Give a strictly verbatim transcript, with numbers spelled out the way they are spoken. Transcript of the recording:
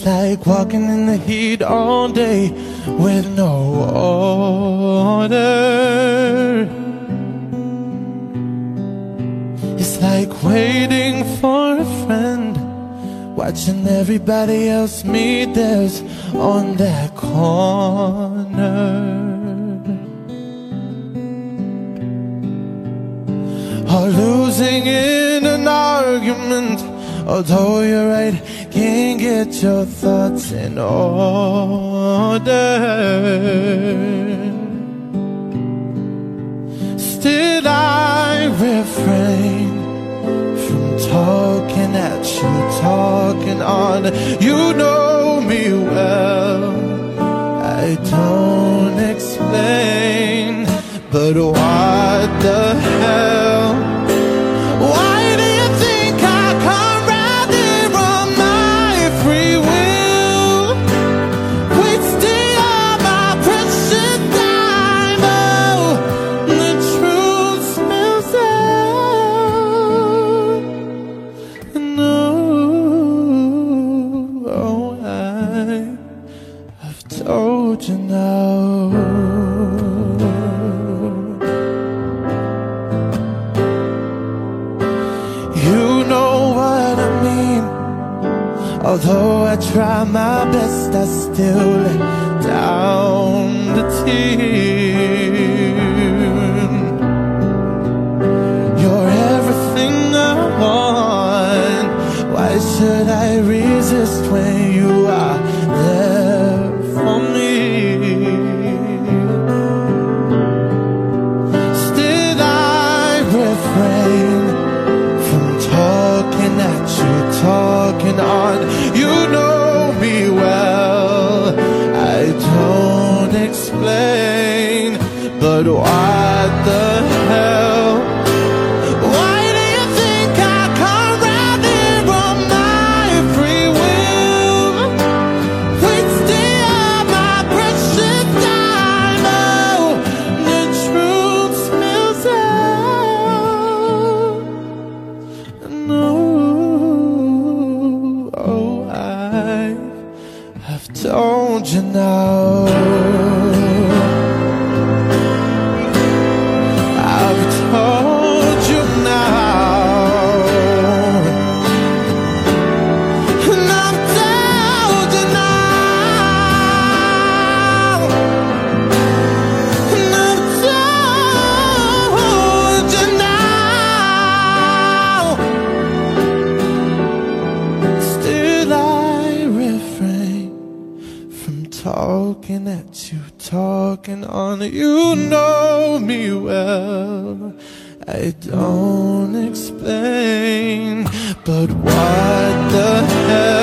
It's like walking in the heat all day with no order. It's like waiting for a friend, watching everybody else meet theirs on that corner. Or losing in an argument, although you're right, can't get your thoughts in order. Still I refrain from talking at you, talking on. You know me well, I don't explain, but what the hell? Why do you think I come round here on my free will, wasting all my precious time? Oh, the truth smells out. No, oh, I, I've told you now. Although I try my best, I still let down the tune. You're everything I want. Why should I resist when you are there for me? Still I refrain from talking at you, talking on. You know me well, I don't explain, but what the hell? Why do you think I come round here on my free will, wasting all my precious time? Oh, the truth smells out. No, I've told you now. I've told you now. And I've told you now. And I've told you now. Still I refrain from talking at you, talking on. You know me well, I don't explain, but what the hell?